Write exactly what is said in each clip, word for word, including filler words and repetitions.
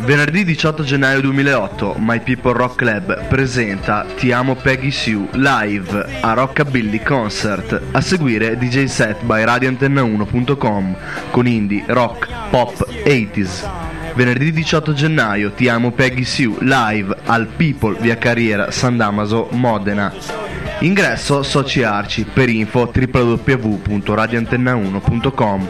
Venerdì diciotto gennaio duemilaotto My People Rock Club presenta Ti amo Peggy Sue live a Rockabilly Concert. A seguire D J set by radio antenna uno punto com con indie, rock, pop, ottanta. Venerdì diciotto gennaio Ti amo Peggy Sue live al People via Carriera San Damaso, Modena. Ingresso Soci Arci. Per info w w w punto radio antenna uno punto com.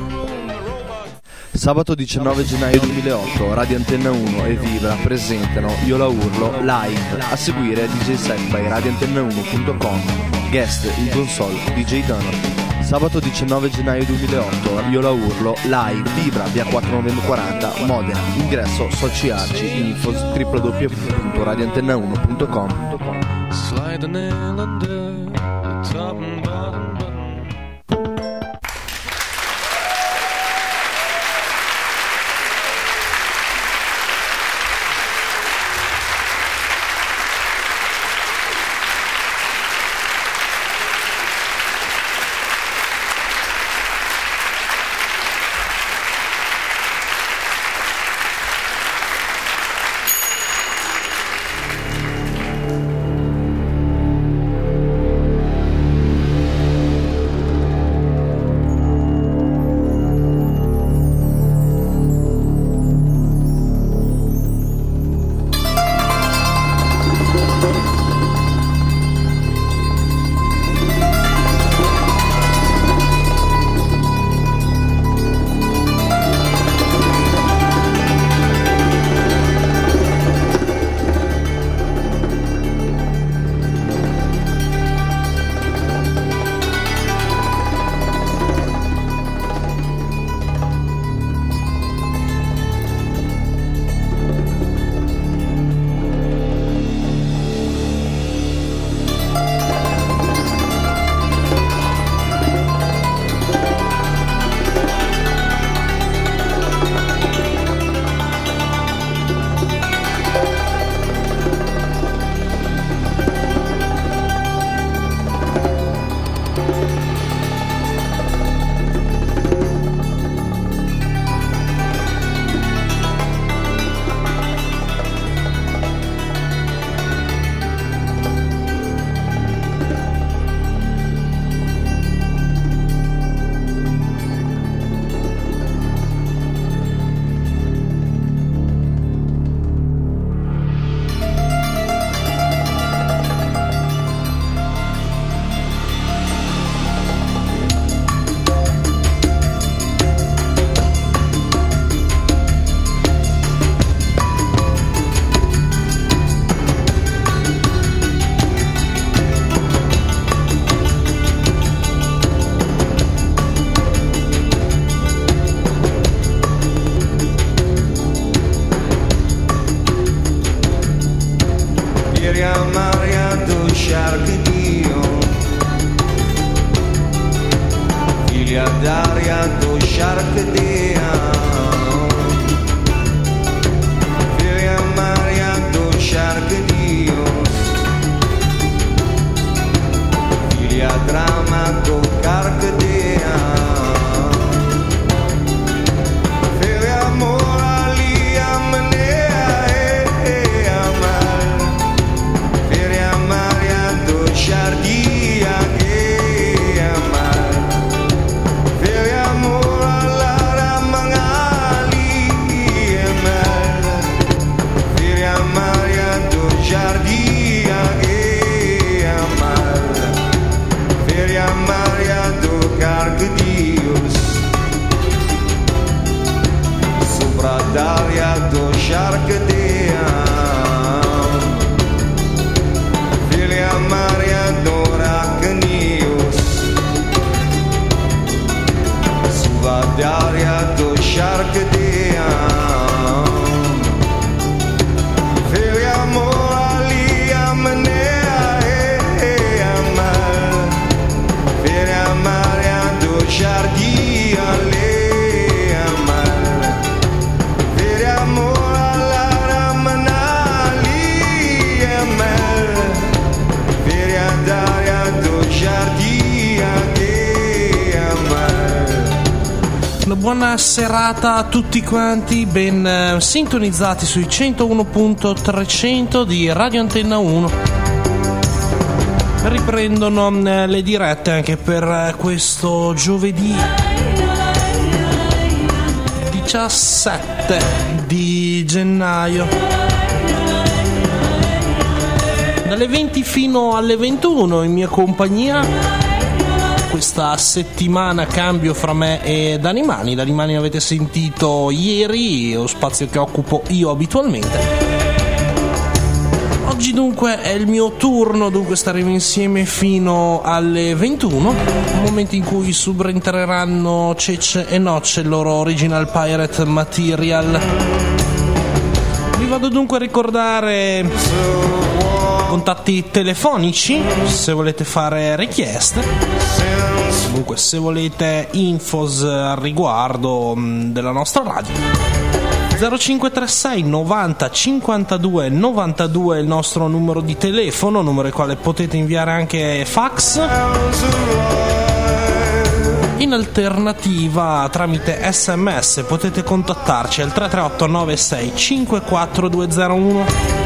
Sabato diciannove gennaio duemilaotto Radio Antenna uno e Vibra presentano Io la urlo live. A seguire D J set by radio antenna uno punto com. Guest in console D J Donald. Sabato diciannove gennaio duemilaotto Io la urlo live. Vibra via quattro novembre quaranta Modena. Ingresso Soci Arci. Info w w w punto radio antenna uno punto com. Slide the nail under the top and bottom button. Amor alla buona serata a tutti quanti, ben eh, sintonizzati sui centouno punto trecento di Radio Antenna uno. Riprendono eh, le dirette anche per eh, questo giovedì diciassette di gennaio, dalle venti fino alle ventuno in mia compagnia. Questa settimana cambio fra me e Danimani. Danimani avete sentito ieri, lo spazio che occupo io abitualmente. Oggi dunque è il mio turno, dunque staremo insieme fino alle ventuno, momento in cui subentreranno Cece e Notch, il loro original pirate material. Vi vado dunque a ricordare contatti telefonici se volete fare richieste. Comunque, se volete infos al riguardo mh, della nostra radio, zero cinque tre sei novanta cinquantadue novantadue è il nostro numero di telefono, numero al quale potete inviare anche fax. In alternativa, tramite sms potete contattarci al tre tre otto nove sei cinque quattro due zero uno.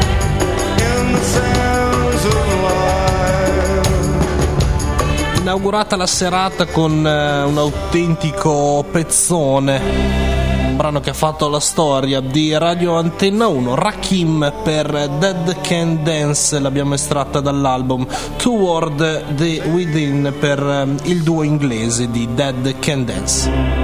Inaugurata la serata con eh, un autentico pezzone, un brano che ha fatto la storia di Radio Antenna uno, Rakim per Dead Can Dance, l'abbiamo estratta dall'album Toward the Within per eh, il duo inglese di Dead Can Dance.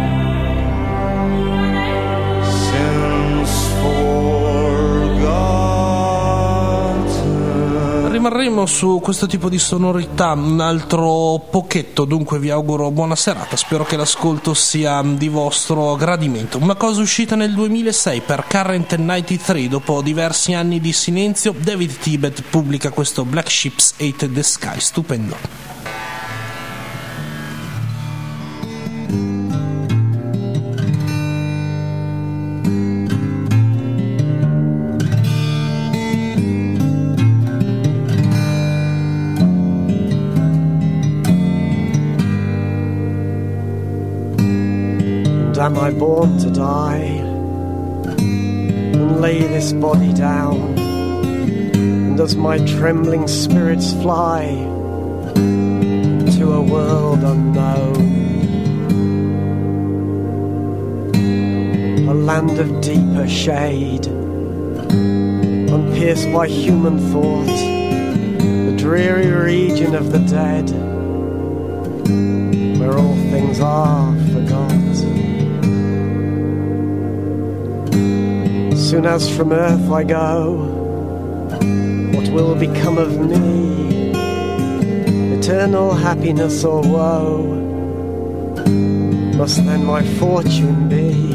Rimarremo su questo tipo di sonorità un altro pochetto, dunque vi auguro buona serata, spero che l'ascolto sia di vostro gradimento. Una cosa uscita nel duemilasei per Current novantatré, dopo diversi anni di silenzio, David Tibet pubblica questo Black Ships Hate the Sky, stupendo. Am I born to die and lay this body down? And does my trembling spirits fly to a world unknown? A land of deeper shade, unpierced by human thought, the dreary region of the dead, where all things are forgot. Soon as from earth I go, what will become of me? Eternal happiness or woe must then my fortune be.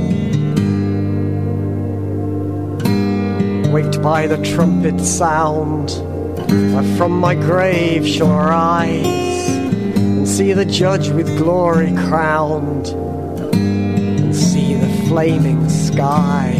Waked by the trumpet sound, I from my grave shall rise and see the judge with glory crowned, and see the flaming sky.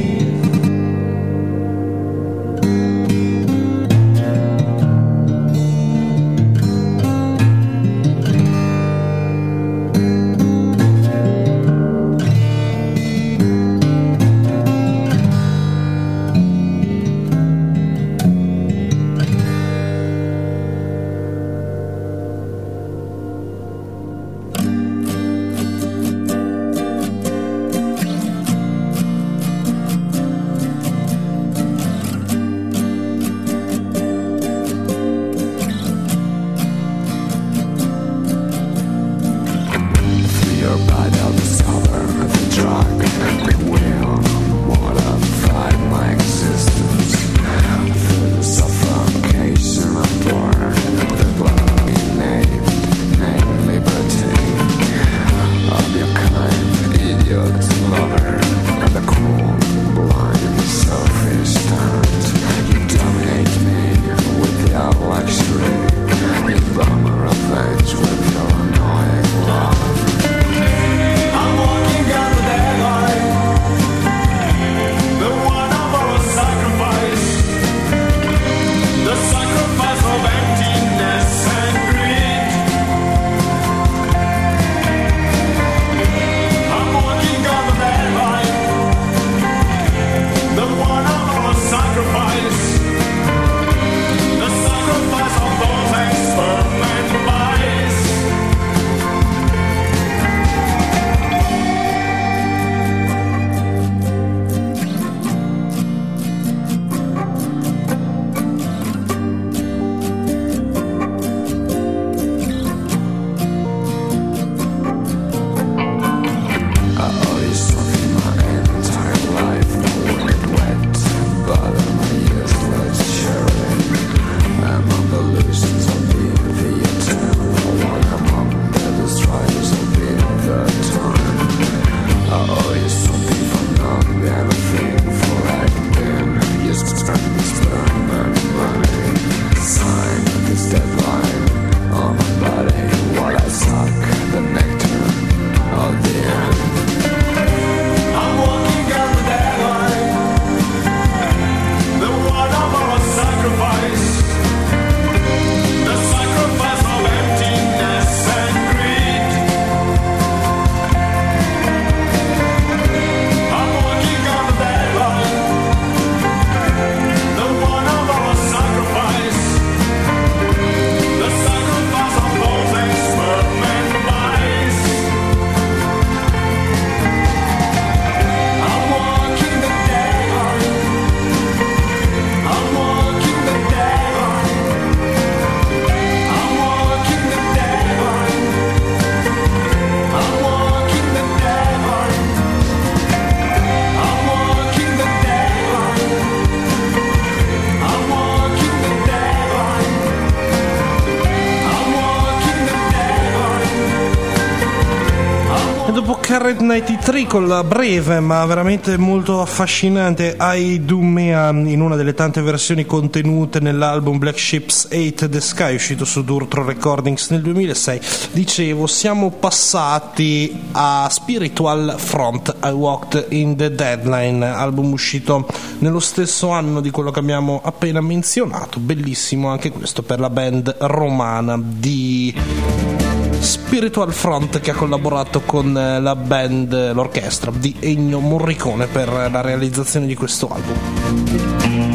E dopo Current novantatré con la breve ma veramente molto affascinante I Do Mea in una delle tante versioni contenute nell'album Black Ships otto The Sky uscito su Durtro Recordings nel duemilasei, dicevo siamo passati a Spiritual Front I Walked in the Deadline, album uscito nello stesso anno di quello che abbiamo appena menzionato, bellissimo anche questo per la band romana di Spiritual Front che ha collaborato con la band, l'orchestra di Ennio Morricone per la realizzazione di questo album.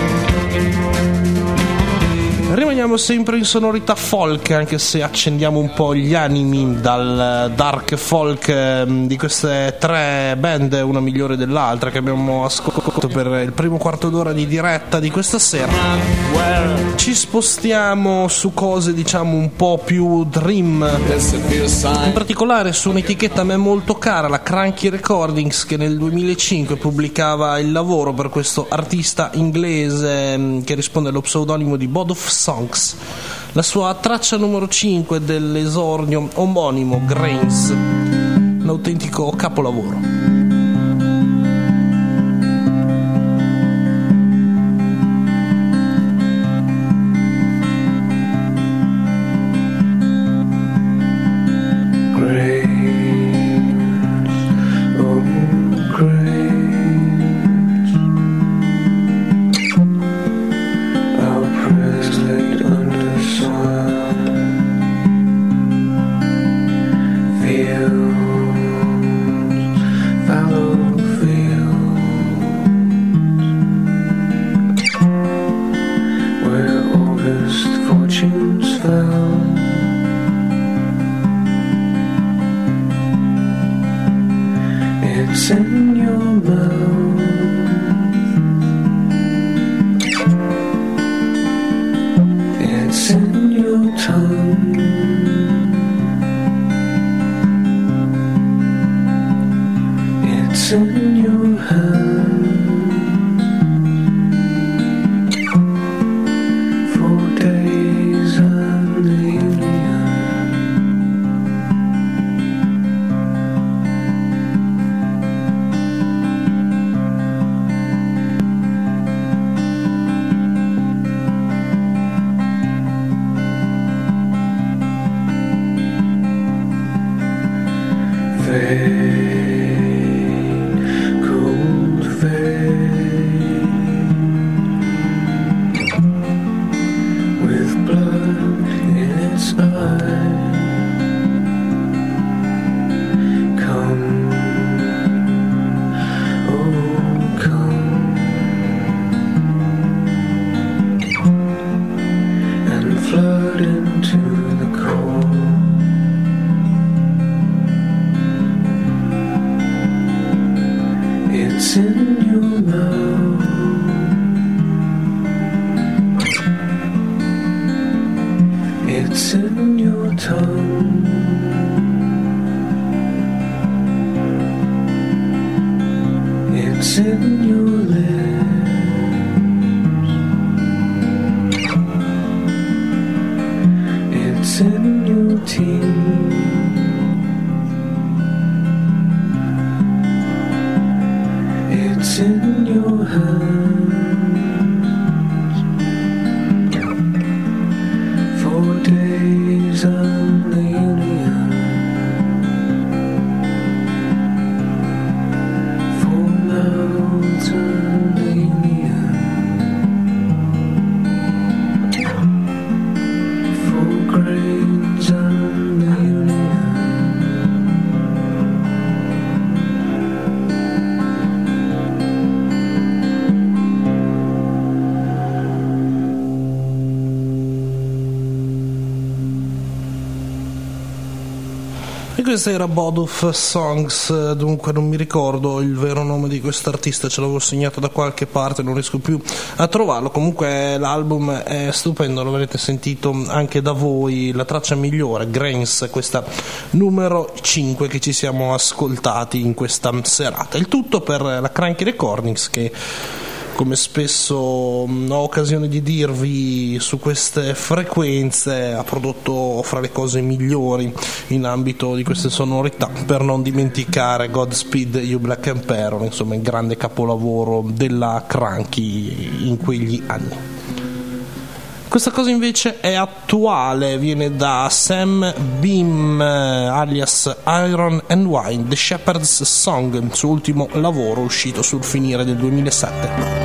Rimaniamo sempre in sonorità folk, anche se accendiamo un po' gli animi dal dark folk di queste tre band, una migliore dell'altra, che abbiamo ascoltato per il primo quarto d'ora di diretta di questa sera. Ci spostiamo su cose diciamo un po' più dream, in particolare su un'etichetta a me molto cara, la Cranky Recordings, che nel duemilacinque pubblicava il lavoro per questo artista inglese che risponde allo pseudonimo di God of Songs, la sua traccia numero cinque dell'esordio omonimo Grains, un autentico capolavoro. Questa era God of Songs, dunque non mi ricordo il vero nome di quest'artista, ce l'avevo segnato da qualche parte, non riesco più a trovarlo. Comunque l'album è stupendo, lo avrete sentito anche da voi, la traccia migliore, Grains, questa numero cinque che ci siamo ascoltati in questa serata. Il tutto per la Cranky Recordings, che come spesso ho occasione di dirvi su queste frequenze, ha prodotto fra le cose migliori in ambito di queste sonorità, per non dimenticare Godspeed You Black Emperor, insomma il grande capolavoro della Cranky in quegli anni. Questa cosa invece è attuale, viene da Sam Beam alias Iron and Wine, The Shepherd's Song, il suo ultimo lavoro uscito sul finire del duemilasette.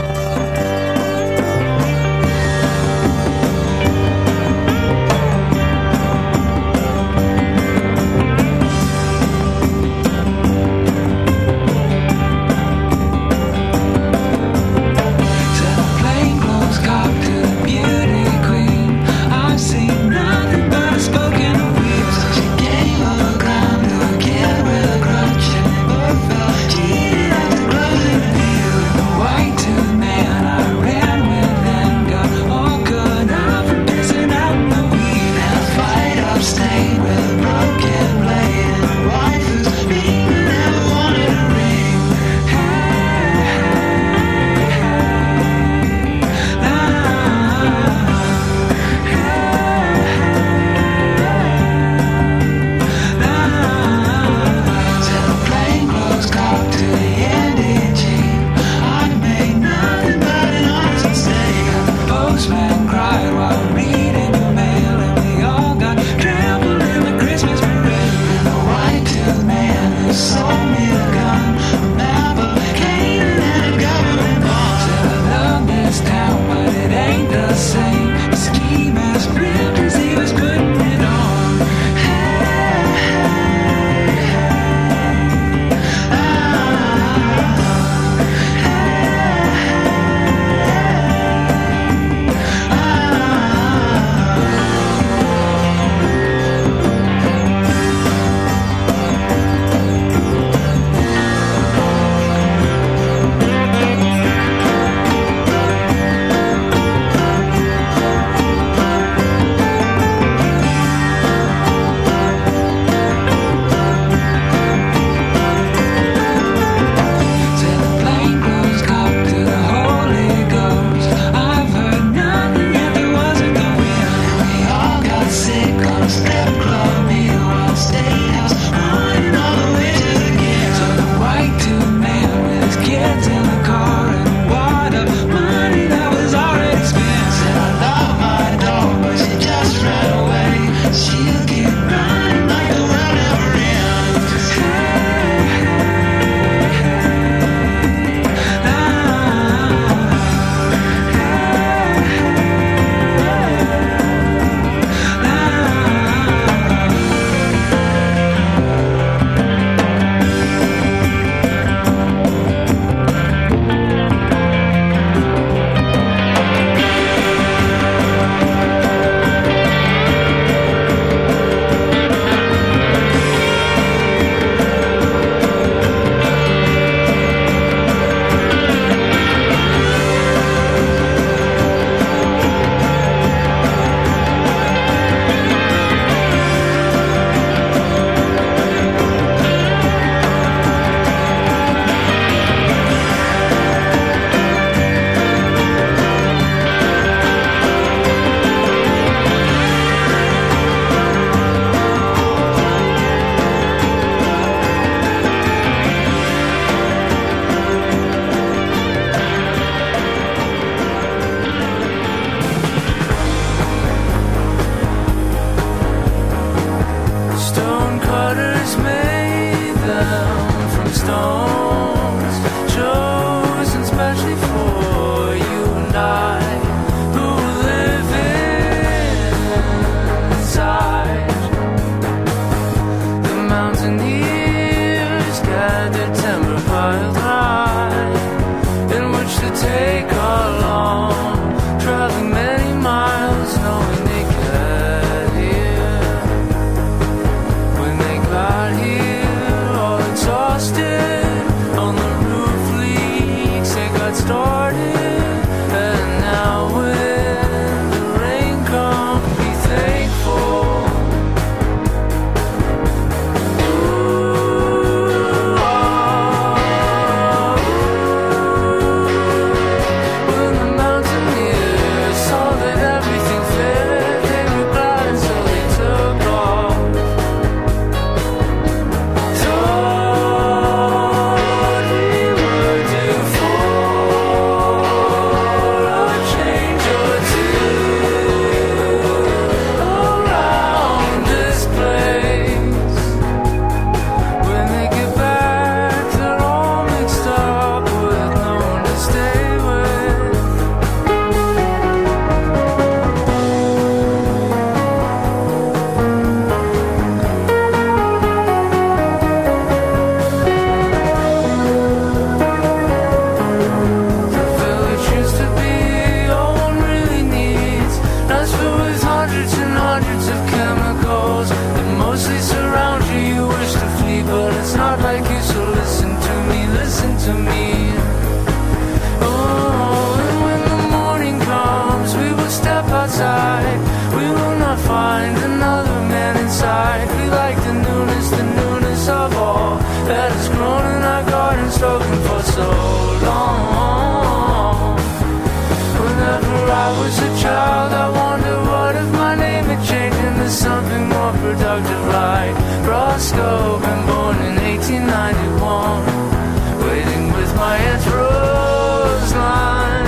Moscow, been born in eighteen ninety-one, waiting with my Aunt Roseline.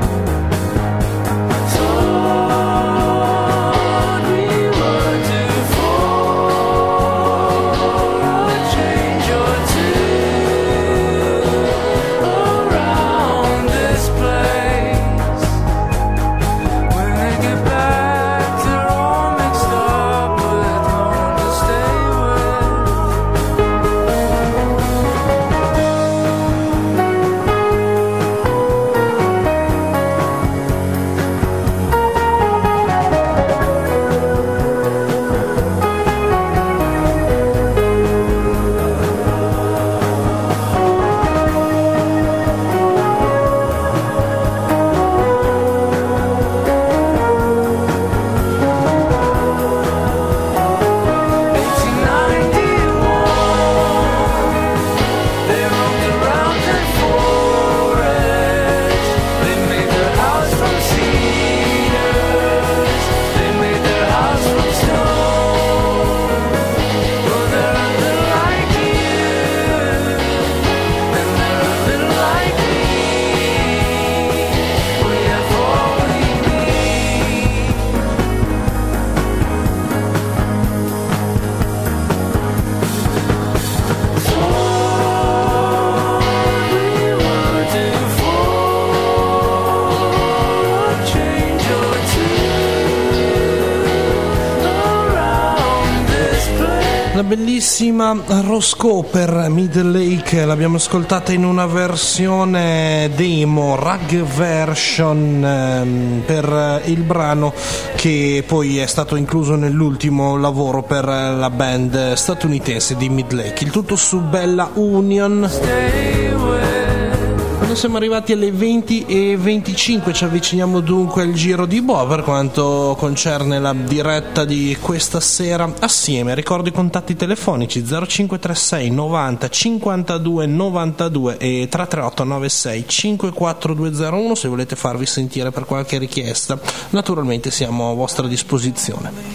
Thought we were due for a change or two around this place. When they get back, they're all mixed up with no one to stay with. eighteen ninety-one, they roamed around that forest. They made their house from cedars. They made their house from stone. Well, they're a little like you, and they're a little like me. We have all we need. We were due for a change or two around this place. La bellissima Rose Cooper, Middle Lake, l'abbiamo ascoltata in una versione demo, rag version, ehm, per il brano che poi è stato incluso nell'ultimo lavoro per la band statunitense di Middle Lake. Il tutto su Bella Union. Stay with. Quando siamo arrivati alle venti e venticinque ci avviciniamo dunque al giro di boa per quanto concerne la diretta di questa sera assieme. Ricordo i contatti telefonici zero cinque tre sei novanta cinquantadue novantadue e tre tre otto nove sei cinque quattro due zero uno se volete farvi sentire per qualche richiesta. Naturalmente siamo a vostra disposizione.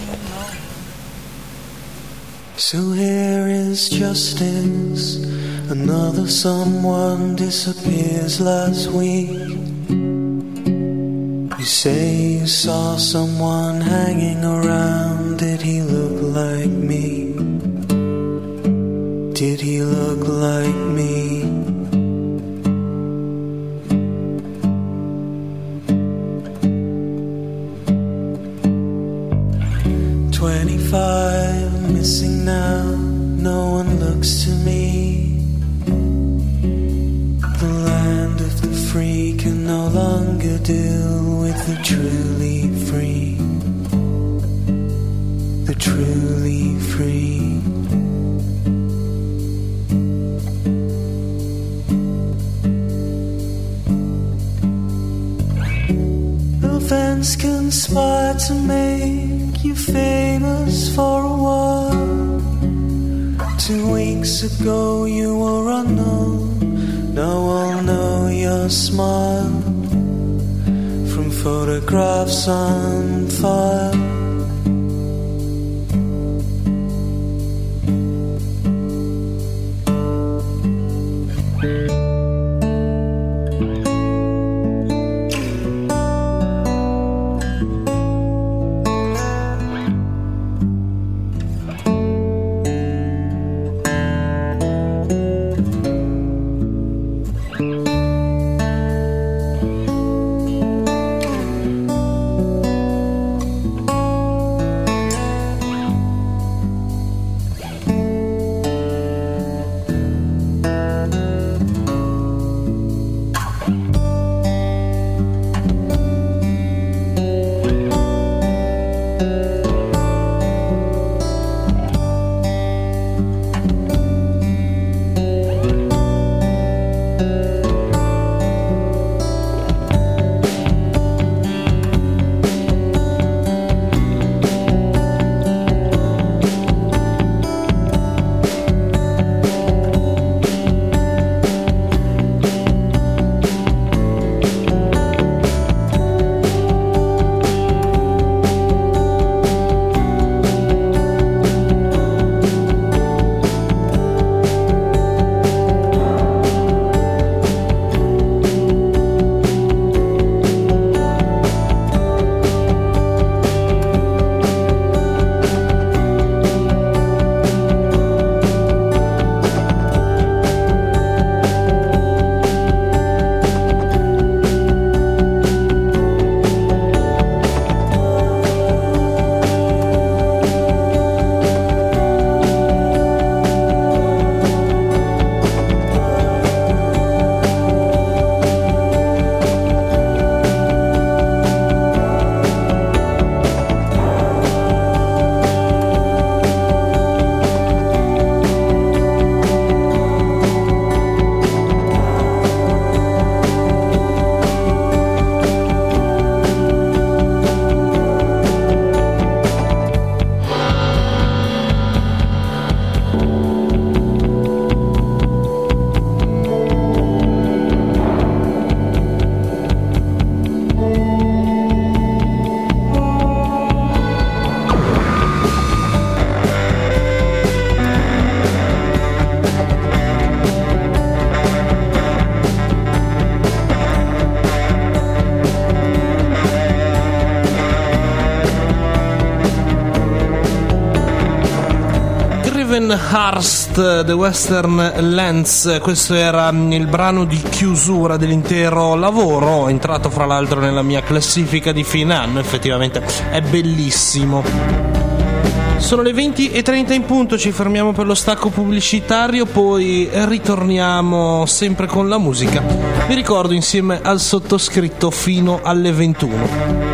So here is justice. Another someone disappears last week. You say you saw someone hanging around. Did he look like me? Did he look like me? Twenty-five missing now. No one looks to me. The land of the free can no longer deal with the truly free. The truly free. Events conspire to make you famous for a while. Two weeks ago you were unknown. Now I'll know your smile from photographs on file. Ravenhurst, The Western Lands, questo era il brano di chiusura dell'intero lavoro, entrato fra l'altro nella mia classifica di fine anno, effettivamente è bellissimo. Sono le venti e trenta in punto, ci fermiamo per lo stacco pubblicitario, poi ritorniamo sempre con la musica. Vi ricordo, insieme al sottoscritto fino alle ventuno.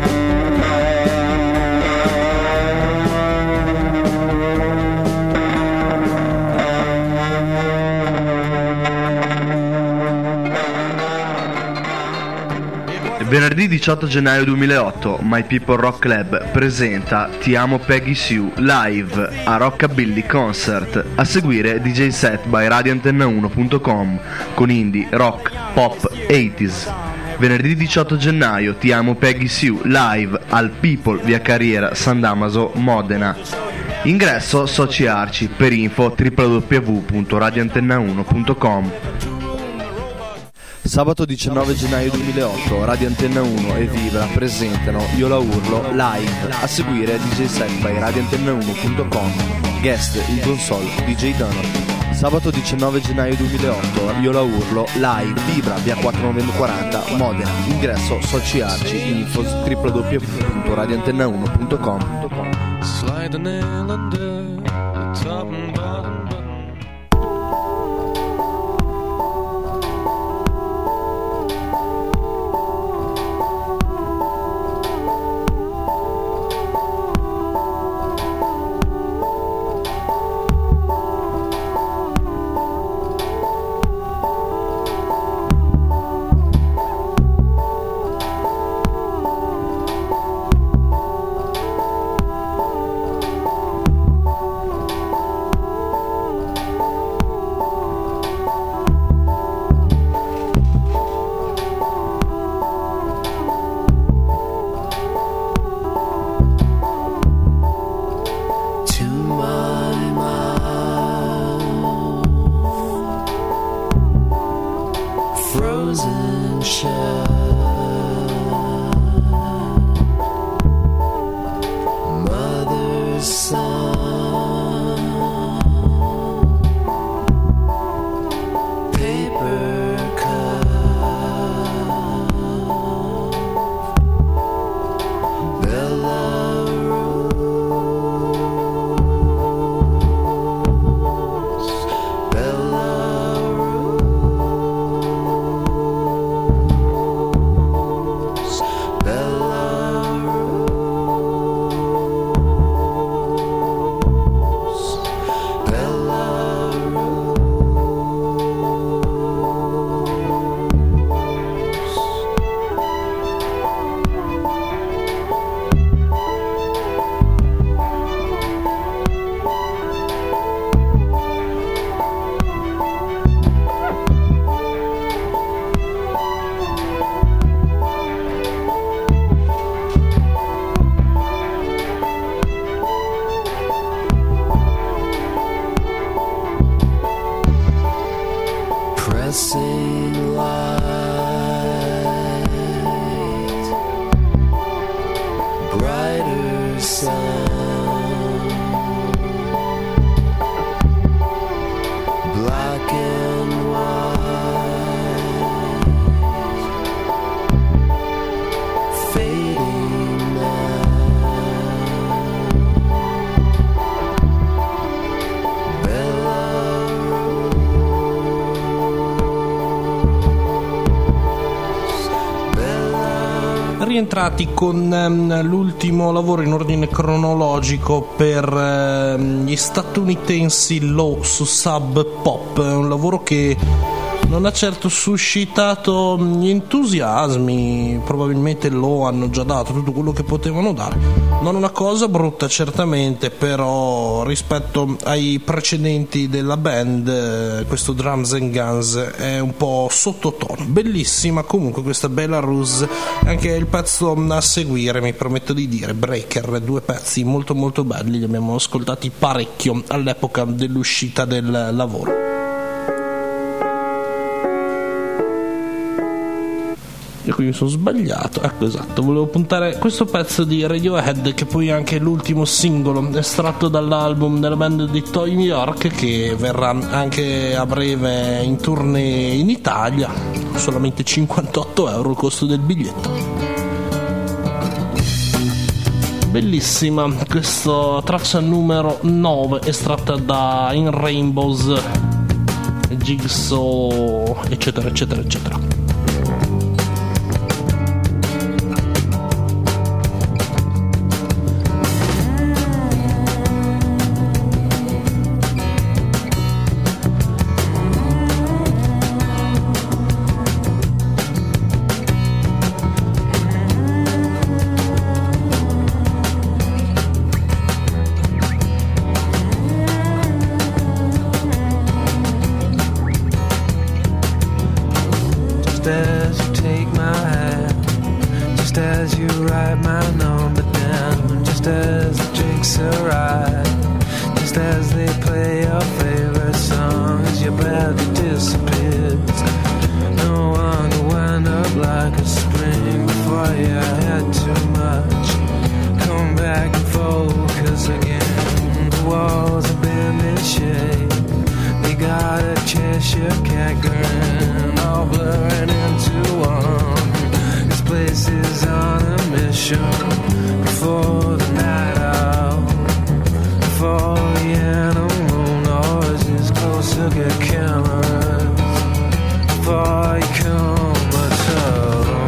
Venerdì diciotto gennaio duemilaotto, My People Rock Club presenta Ti amo Peggy Sue live a Rockabilly Concert, a seguire D J set by radio antenna uno punto com con indie, rock, pop, ottanta. Venerdì diciotto gennaio Ti amo Peggy Sue live al People via Carriera San Damaso, Modena. Ingresso Soci Arci, per info w w w punto radio antenna uno punto com. Sabato diciannove gennaio duemilaotto, Radio Antenna uno e Vibra presentano Io la urlo live, a seguire D J set by radio antenna uno punto com. Guest in console D J Donor. Sabato diciannove gennaio duemilaotto, Io la urlo live, Vibra via quattro novembre quaranta, Modena. Ingresso Soci Arci, info w w w punto radio antenna uno punto com. Slide the nail under the top and bottom button. Pressing light, brighter sound, black and white, fading now. Rientrati con um, l'ultimo lavoro in ordine cronologico per uh, gli statunitensi Low su Sub Pop, un lavoro che non ha certo suscitato gli entusiasmi, probabilmente lo hanno già dato tutto quello che potevano dare, non una cosa brutta certamente, però rispetto ai precedenti della band questo Drums and Guns è un po' sottotono. Bellissima comunque questa Belarus, anche il pezzo a seguire, mi permetto di dire, Breaker, due pezzi molto molto belli, li abbiamo ascoltati parecchio all'epoca dell'uscita del lavoro. e qui mi sono sbagliato. Ecco, esatto, volevo puntare questo pezzo di Radiohead, che poi è anche l'ultimo singolo estratto dall'album della band di Toy New York, che verrà anche a breve in tournée in Italia. Solamente cinquantotto euro il costo del biglietto. Bellissima questa traccia numero nove, estratta da In Rainbows, Jigsaw, eccetera eccetera eccetera. As you take my hand, just as you write my number down, just as the drinks arrive, just as they play your favorite song, as your breath disappears. No one will wind up like a spring before you had too much. Come back and focus again. The walls have been in shape. They got a Cheshire cat grin, all blurring into one. This place is on a mission. Before the night out, before the animal noises closer get cameras, before you come at all.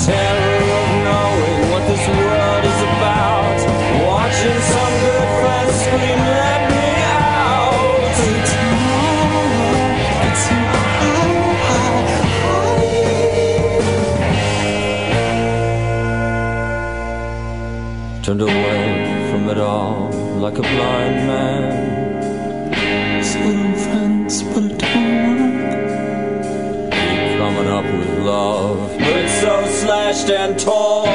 terror of knowing what this world is about. Watching some good friends scream, let me out. It's hard, it's hard. Turned away from it all like a blind man. Some friends, but it don't work. Keep coming up with love, but it's so slashed and torn.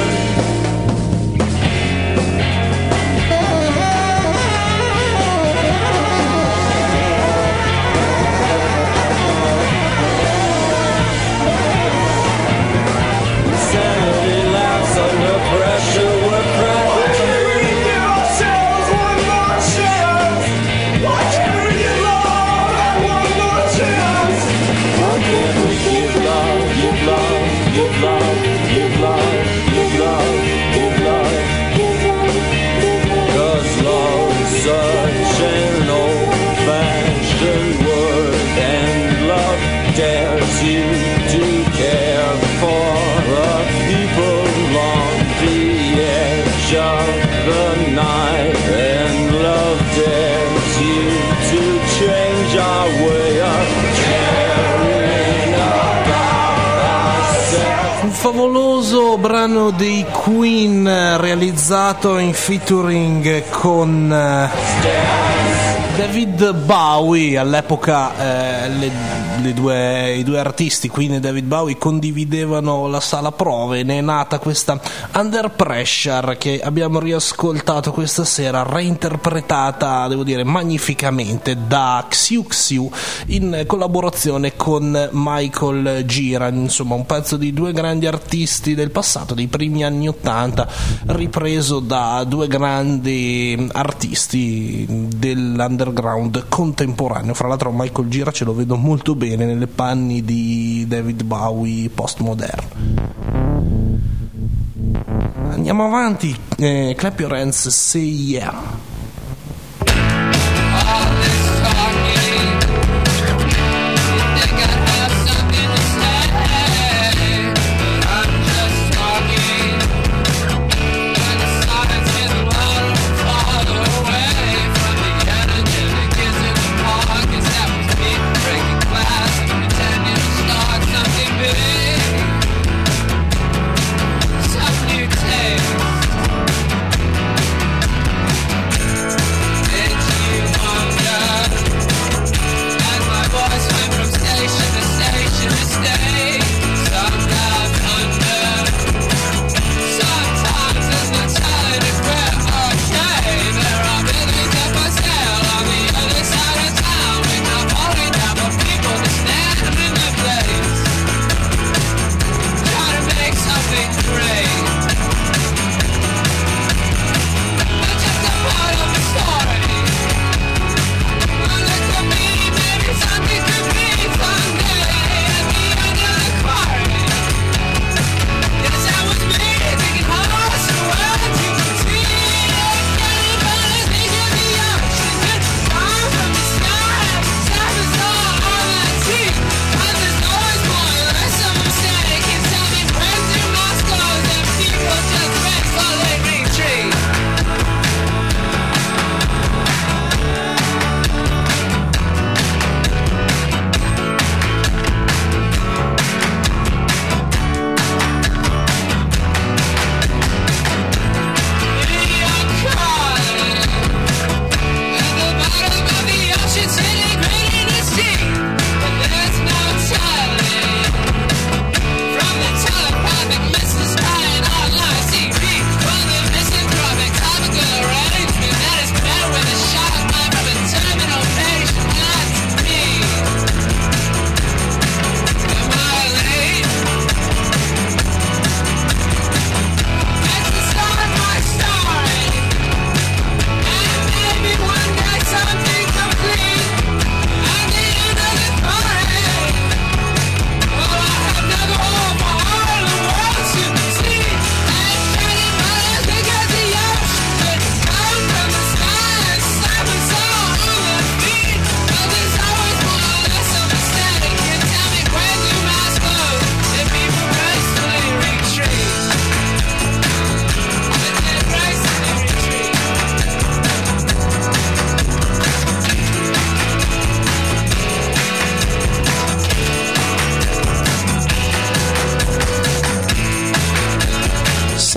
Insanity laughs under pressure. We're crying. Why can't we give ourselves one more chance? Why can't we give love one more chance? Why can't we give love, give love, give love, give love, give love, give love? 'Cause love's such an old-fashioned word, and love dares you to care for the people along the edge of the night, and love dares you to change our way of caring about ourselves. Un favoloso brano dei Queen eh, realizzato in featuring con eh, David Bowie. All'epoca eh, le, le due, i due artisti, Queen e David Bowie, condividevano la sala prove. Ne è nata questa Under Pressure che abbiamo riascoltato questa sera, reinterpretata, devo dire, magnificamente da Xiu Xiu in collaborazione con Michael Giran. Insomma, un pezzo di due grandi artisti del passato, dei primi anni ottanta, ripreso da due grandi artisti dell'underground contemporaneo. Fra l'altro Michael Gira ce lo vedo molto bene nelle panni di David Bowie postmoderno. Andiamo avanti, eh, clap your hands, say yeah. Some new tale.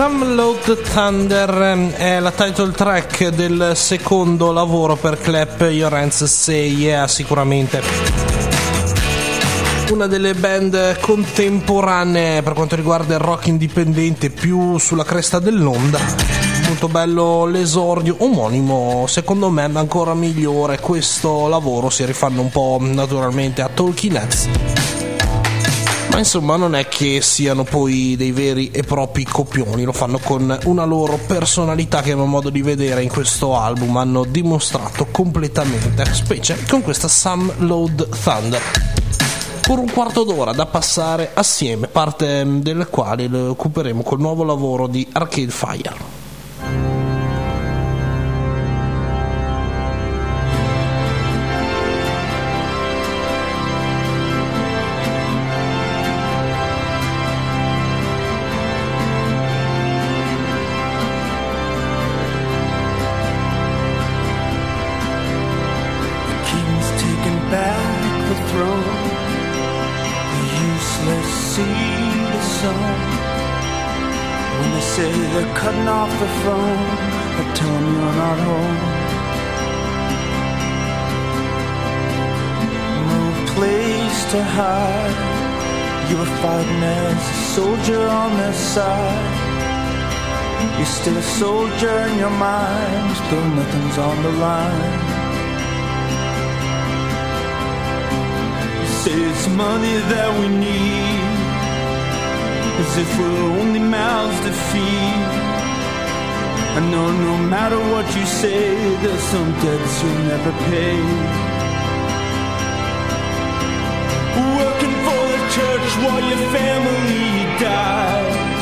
Some Load Thunder è la title track del secondo lavoro per Clap Your Hands Say Yeah, sicuramente una delle band contemporanee per quanto riguarda il rock indipendente più sulla cresta dell'onda. Molto bello l'esordio omonimo, secondo me ancora migliore questo lavoro, si rifanno un po' naturalmente a Talking Heads, ma insomma non è che siano poi dei veri e propri copioni, lo fanno con una loro personalità che a mio modo di vedere in questo album hanno dimostrato completamente, specie con questa Some Load Thunder. Pur un quarto d'ora da passare assieme, parte del quale lo occuperemo col nuovo lavoro di Arcade Fire. Cutting off the phone, I tell them you're not home. No place to hide. You were fighting as a soldier on their side. You're still a soldier in your mind, still nothing's on the line. You say it's money that we need, as if we're only mouths to feed. I know no matter what you say, there's some debts you'll never pay. Working for the church while your family dies.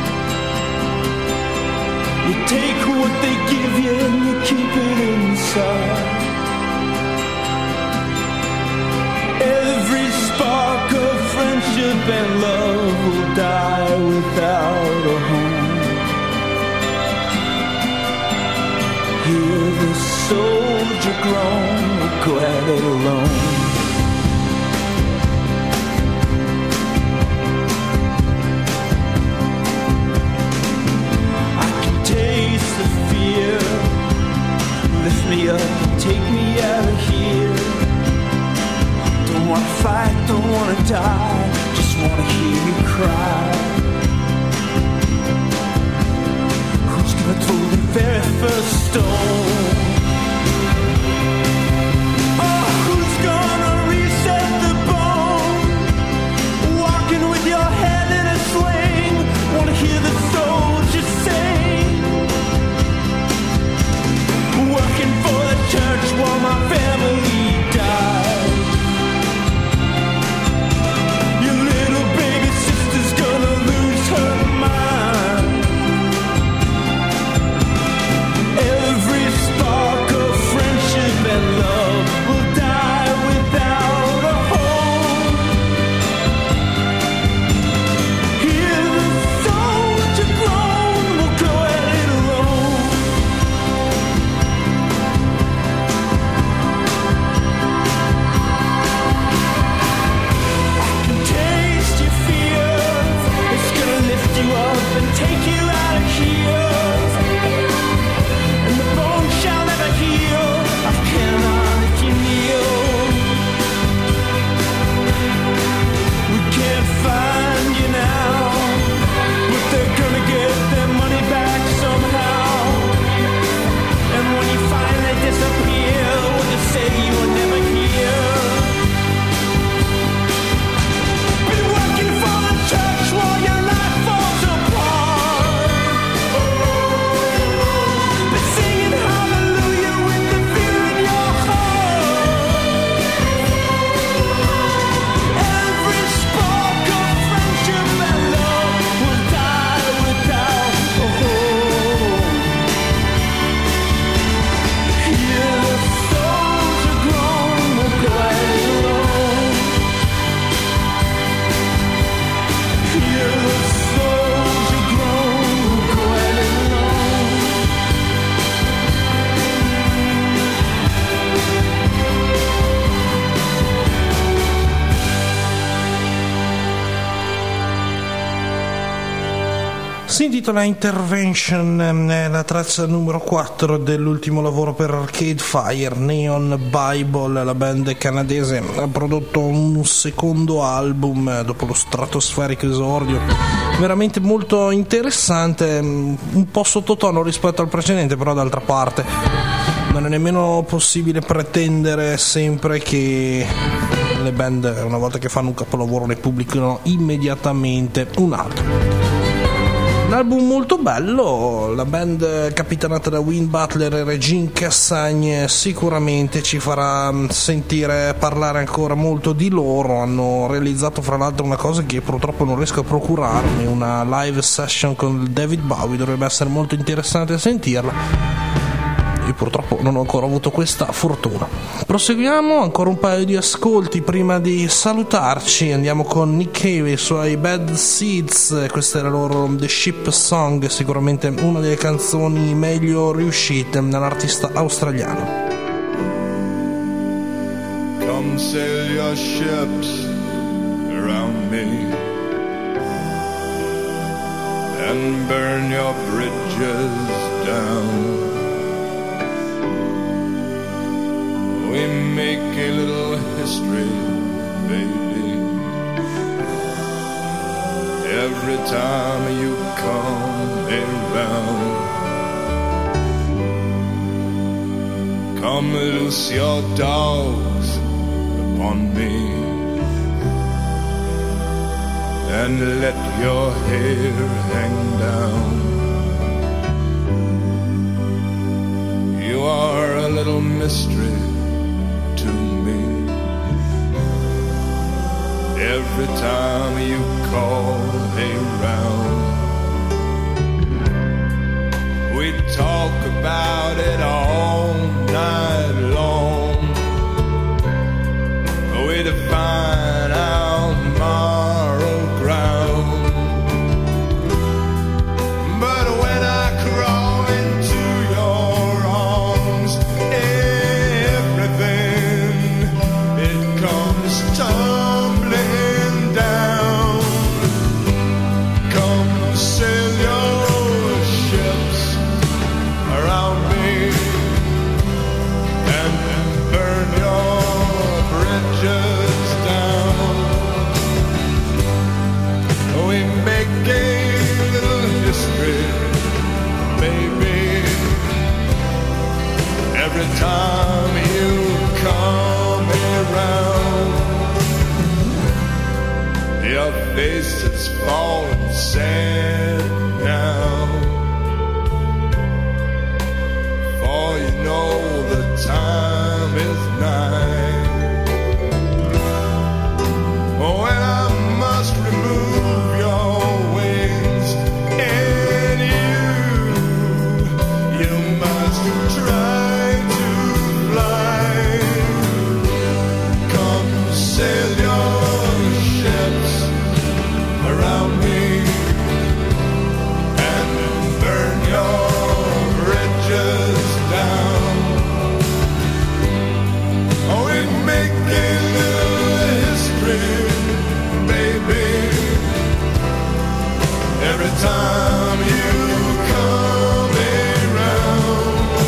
You take what they give you and you keep it inside. Every spark of friendship and love will die without a home. Hear the soldier groan, we're glad it alone. I can taste the fear, lift me up and take me out of here. Don't wanna fight, don't wanna die, just wanna hear you cry. Who's gonna throw the very first stone? Oh, who's gonna reset the bone? Walking with your head in a sling, wanna hear the soldiers sing. Working for the church while my family dies. Your little baby sister's gonna lose her mind. Si intitola Intervention, è la traccia numero quattro dell'ultimo lavoro per Arcade Fire. Neon Bible, la band canadese, ha prodotto un secondo album dopo lo stratosferico esordio, veramente molto interessante, un po' sottotono rispetto al precedente, però d'altra parte non è nemmeno possibile pretendere sempre che le band, una volta che fanno un capolavoro, ne pubblicano immediatamente un altro. Un album molto bello, la band capitanata da Win Butler e Regine Cassagne sicuramente ci farà sentire parlare ancora molto di loro. Hanno realizzato fra l'altro una cosa che purtroppo non riesco a procurarmi, una live session con David Bowie, dovrebbe essere molto interessante sentirla. Io purtroppo non ho ancora avuto questa fortuna. Proseguiamo, ancora un paio di ascolti prima di salutarci. Andiamo con Nick Cave e i suoi Bad Seeds. Questa è la loro The Ship Song, sicuramente una delle canzoni meglio riuscite dall'artista australiano. Come sail your ships around me and burn your bridges down. We make a little history, baby, every time you come around. Come loose your dogs upon me and let your hair hang down. You are a little mystery to me every time you call around. We talk about it all night long. We define our moral ground. But when I crawl into your arms, tumbling down. Come sail your ships around me and burn your bridges down. We make a little history, baby, every time you come around. Your face is fallen sad now, for you know the time is nigh when I must remove your wings, and you, you must try to fly. Come sail your ships around me and burn your bridges down. Oh, we make a little history, baby, every time you come around.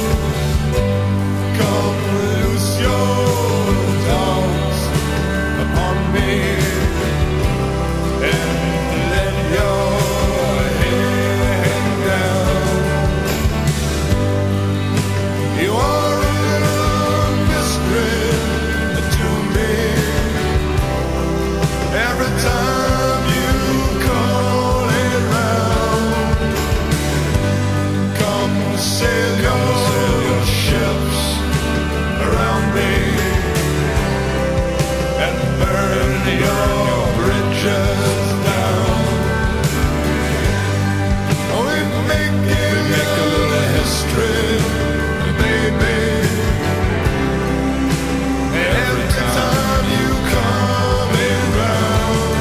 Come loose your dogs upon me and let your head hang down. You are a little mystery to me every time you call around. Come sail your ships around me and burn your bridges down. Oh, we make it we make a little history, baby, every time you come around.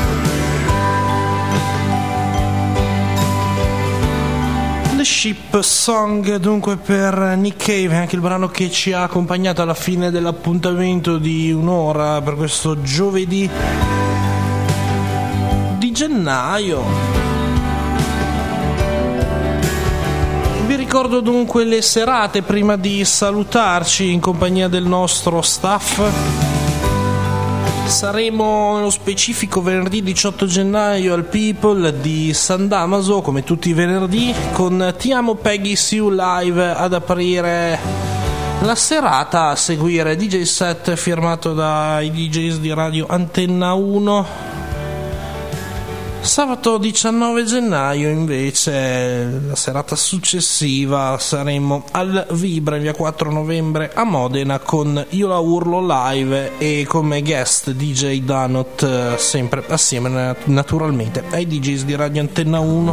The Ship Song dunque per Nick Cave, anche il brano che ci ha accompagnato alla fine dell'appuntamento di un'ora per questo giovedì di gennaio. ricordo dunque le serate prima di salutarci in compagnia del nostro staff. Saremo nello specifico venerdì diciotto gennaio al People di San Damaso, come tutti i venerdì, con Ti amo Peggy Sue live ad aprire la serata, a seguire D J set firmato dai D Js di Radio Antenna uno. Sabato diciannove gennaio invece, la serata successiva, saremo al Vibra in via quattro novembre a Modena con Io la urlo live e come guest D J Danot, sempre assieme naturalmente ai D Js di Radio Antenna uno.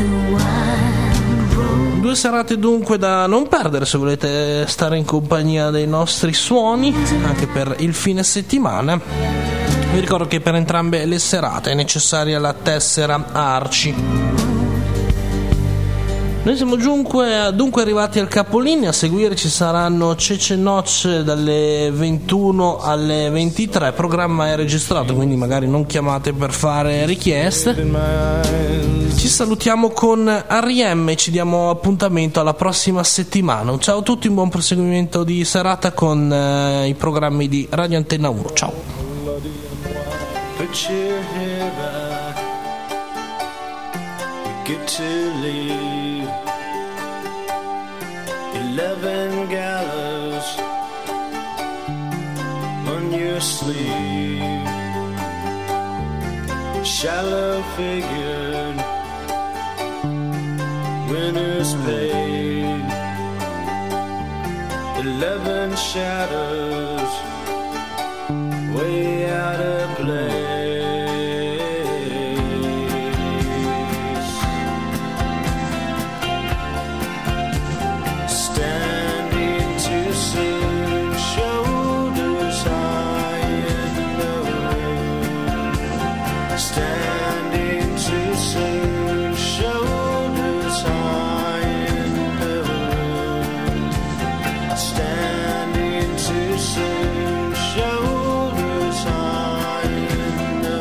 Due serate dunque da non perdere se volete stare in compagnia dei nostri suoni anche per il fine settimana. Vi ricordo che per entrambe le serate è necessaria la tessera Arci. Noi siamo dunque, dunque arrivati al capolinea. A seguire ci saranno Cece Noce dalle ventuno alle ventitré. Il programma è registrato, quindi magari non chiamate per fare richieste. Ci salutiamo con R E M e ci diamo appuntamento alla prossima settimana. Un ciao a tutti, un buon proseguimento di serata con eh, i programmi di Radio Antenna uno. Ciao. Put your hair back, we get to leave. Eleven gallows on your sleeve. Shallow figured, winners paid. Eleven shadows, way out of place. Standing too soon, shoulders high in the room. Standing too soon, shoulders high in the room. Standing too soon, shoulders high in the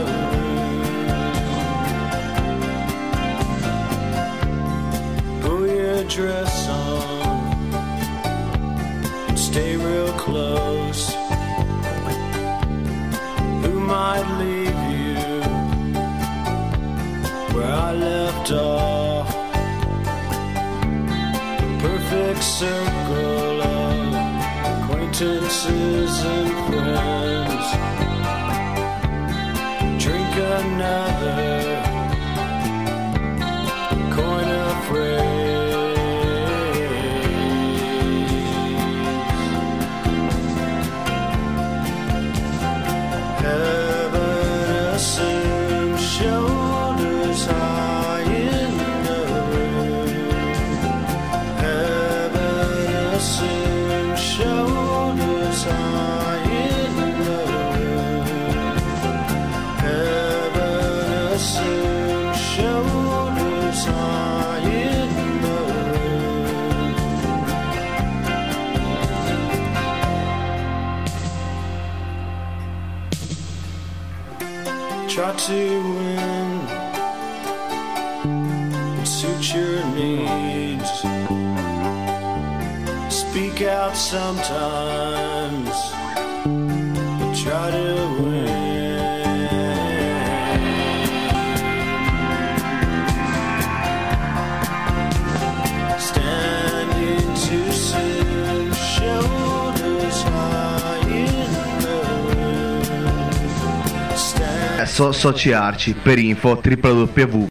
room. Pull your dress on, stay real close. Who might leave you where I left off? The perfect circle of acquaintances and friends. Drink another coin of praise. Heaven assumes shoulders high in the room. Heaven assumes shoulders high in the room. Heaven assumes shoulders high in the room. Try to win and suit your needs. Speak out sometimes, but try to win. Standing too soon, shoulders high in the room. Stand- So- Soci Arci, per info w w w